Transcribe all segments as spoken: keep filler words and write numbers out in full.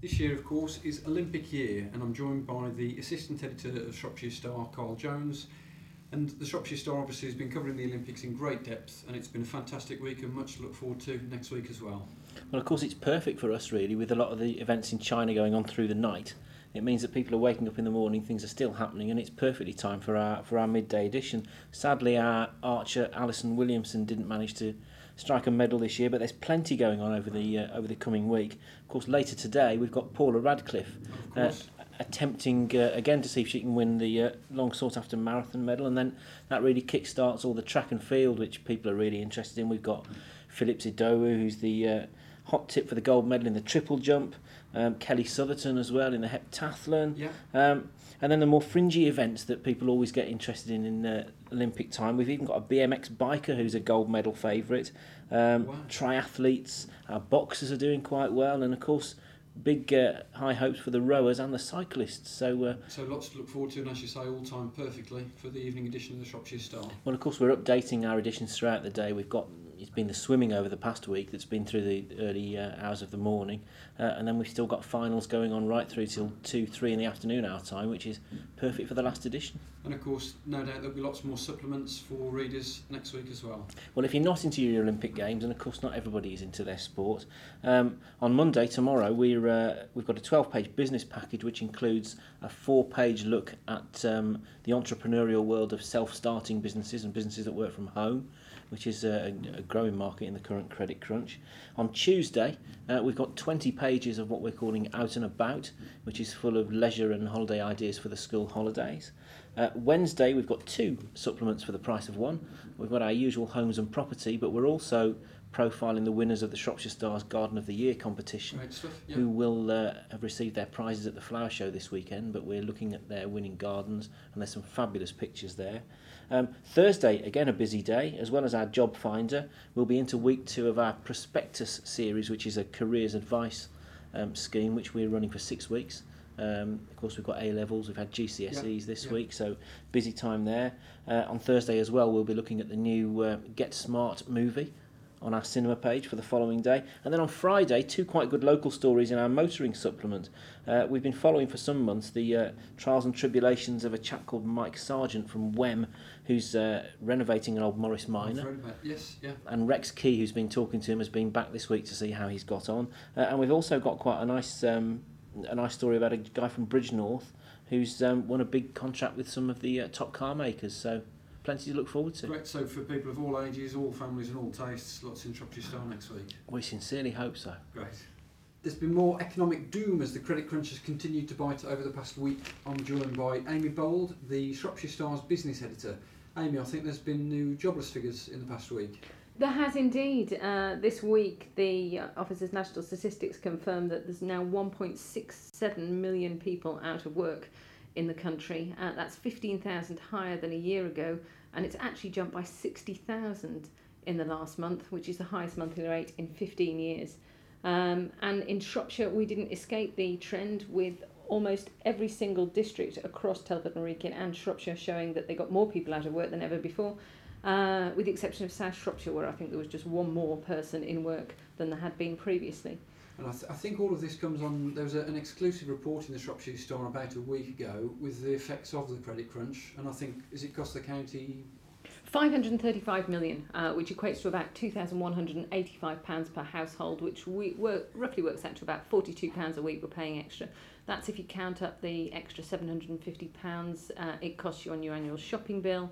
This year, of course, is Olympic year, and I'm joined by the Assistant Editor of Shropshire Star, Carl Jones. And the Shropshire Star obviously has been covering the Olympics in great depth, and it's been a fantastic week and much to look forward to next week as well. Well, of course, it's perfect for us, really, with a lot of the events in China going on through the night. It means that people are waking up in the morning, things are still happening, and it's perfectly time for our for our midday edition. Sadly, our archer Alison Williamson didn't manage to strike a medal this year, but there's plenty going on over the uh, over the coming week. Of course, later today we've got Paula Radcliffe uh, attempting uh, again to see if she can win the uh, long sought after marathon medal, and then that really kick-starts all the track and field, which people are really interested in. We've got Philip Zidowu, who's the uh, hot tip for the gold medal in the triple jump. Um, Kelly Sotherton as well in the heptathlon. Yeah. Um, and then the more fringy events that people always get interested in in uh, Olympic time. We've even got a B M X biker who's a gold medal favourite. Um, Wow. Triathletes, our boxers are doing quite well, and of course big uh, high hopes for the rowers and the cyclists. So, uh, So lots to look forward to, and as you say, all timed perfectly for the evening edition of the Shropshire Star. well, of course, we're updating our editions throughout the day. We've got it's been the swimming over the past week that's been through the early uh, hours of the morning, uh, and then we've still got finals going on right through till two, three in the afternoon our time, which is perfect for the last edition. And of course, no doubt there'll be lots more supplements for readers next week as well. Well, if you're not into your Olympic Games, and of course not everybody is into their sport, um, on Monday, tomorrow, we're, uh, we've got a twelve-page business package which includes a four-page look at um, the entrepreneurial world of self-starting businesses and businesses that work from home, which is a, a growing market in the current credit crunch. On Tuesday, uh, we've got twenty pages of what we're calling Out and About, which is full of leisure and holiday ideas for the school holidays. Uh, Wednesday, we've got two supplements for the price of one. We've got our usual homes and property, but we're also profiling the winners of the Shropshire Stars Garden of the Year competition, Great stuff. Yeah. who will uh, have received their prizes at the flower show this weekend, but we're looking at their winning gardens, and there's some fabulous pictures there. Um, Thursday, again a busy day, as well as our job finder. We'll be into week two of our prospectus series, which is a careers advice um, scheme, which we're running for six weeks. Um, of course, we've got A-levels, we've had G C S Es Yeah, this yeah. week, so busy time there. Uh, on Thursday as well, we'll be looking at the new uh, Get Smart movie on our cinema page for the following day. And then on Friday, two quite good local stories in our motoring supplement. Uh, we've been following for some months the uh, trials and tribulations of a chap called Mike Sargent from Wem, who's uh, renovating an old Morris I've Minor. read about- Yes, yeah. And Rex Key, who's been talking to him, has been back this week to see how he's got on. Uh, and we've also got quite a nice um, a nice story about a guy from Bridgnorth who's um, won a big contract with some of the uh, top car makers. So plenty to look forward to. Great. So for people of all ages, all families and all tastes, lots in Shropshire Star next week. We sincerely hope so. Great. There's been more economic doom as the credit crunch has continued to bite over the past week. I'm joined by Amy Bold, the Shropshire Star's business editor. Amy, I think there's been new jobless figures in the past week. There has indeed. Uh, this week, the uh, Office of National Statistics confirmed that there's now one point six seven million people out of work in the country. Uh, that's fifteen thousand higher than a year ago, and it's actually jumped by sixty thousand in the last month, which is the highest monthly rate in fifteen years. Um, and in Shropshire, we didn't escape the trend, with almost every single district across Telford and Wrekin and Shropshire showing that they got more people out of work than ever before. Uh, with the exception of South Shropshire, where I think there was just one more person in work than there had been previously. And I, th- I think all of this comes on, there was a, an exclusive report in the Shropshire Star about a week ago with the effects of the credit crunch, and I think, is it cost the county? five hundred thirty-five million, uh, which equates to about two thousand one hundred eighty-five pounds per household, which we work, roughly works out to about forty-two pounds a week we're paying extra. That's if you count up the extra seven hundred fifty pounds uh, it costs you on your annual shopping bill.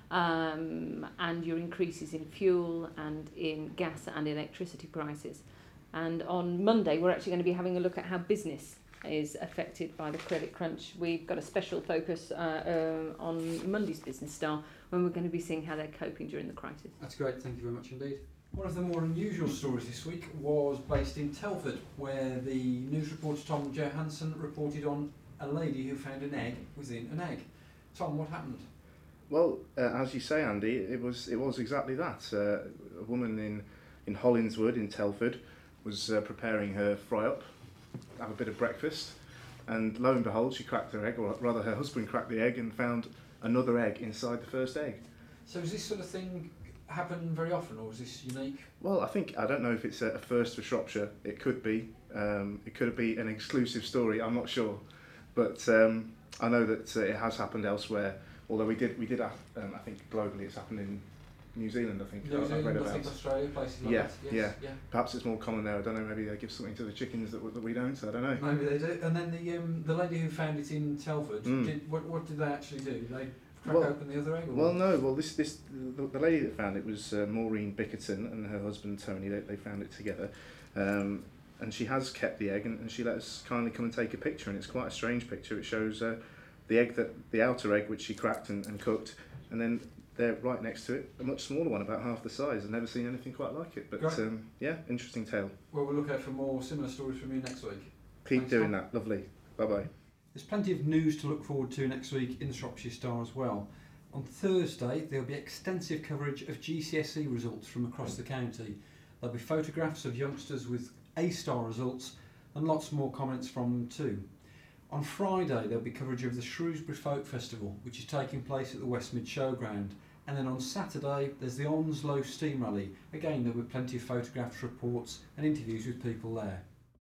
Um, and your increases in fuel and in gas and electricity prices. And on Monday, we're actually going to be having a look at how business is affected by the credit crunch. We've got a special focus uh, uh, on Monday's Business Star, when we're going to be seeing how they're coping during the crisis. That's great, thank you very much indeed. One of the more unusual stories this week was based in Telford, where the news reporter Tom Johansson reported on a lady who found an egg within an egg. Tom, what happened? Well, uh, as you say, Andy, it was it was exactly that. Uh, a woman in, in Hollinswood in Telford was uh, preparing her fry-up, have a bit of breakfast, and lo and behold, she cracked her egg, or rather her husband cracked the egg and found another egg inside the first egg. So does this sort of thing happen very often, or is this unique? Well, I think, I don't know if it's a first for Shropshire, it could be. Um, it could be an exclusive story, I'm not sure. But um, I know that uh, it has happened elsewhere, although we did, we did have, um, I think globally it's happened in New Zealand, I think. New I've Zealand, read I about. think Australia, places like Yeah, that. Yes, yeah. yeah. Perhaps it's more common there, I don't know, maybe they give something to the chickens that, that we don't, I don't know. Maybe they do. And then the um, the lady who found it in Telford, Mm. did, what, what did they actually do? Did they crack Well- open the other egg? Or Well, what? no. Well, this this the, the lady that found it was uh, Maureen Bickerton and her husband Tony. They, they found it together, um, and she has kept the egg, and, and she let us kindly come and take a picture. And it's quite a strange picture. It shows uh, the egg that the outer egg which she cracked and, and cooked, and then there right next to it a much smaller one, about half the size. I've never seen anything quite like it. But Great. um, yeah, interesting tale. Well, we'll look out for more similar stories from you next week. Keep Thanks, doing Tom. that. Lovely. Bye bye. There's plenty of news to look forward to next week in the Shropshire Star as well. On Thursday, there'll be extensive coverage of G C S E results from across the county. There'll be photographs of youngsters with A-star results and lots more comments from them too. On Friday, there'll be coverage of the Shrewsbury Folk Festival, which is taking place at the Westmid Showground. And then on Saturday, there's the Onslow Steam Rally. Again, there'll be plenty of photographs, reports and interviews with people there.